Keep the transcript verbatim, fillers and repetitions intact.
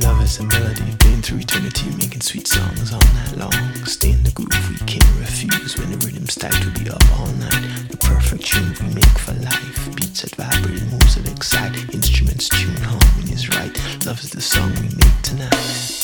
Love is a melody playing through eternity, making sweet songs all night long. Stay in the groove, we can't refuse. When the rhythm's tight, we'll be up all night. The perfect tune we make for life. Beats that vibrate, moves that excite. Instruments tune, harmony is right. Love is the song we make tonight.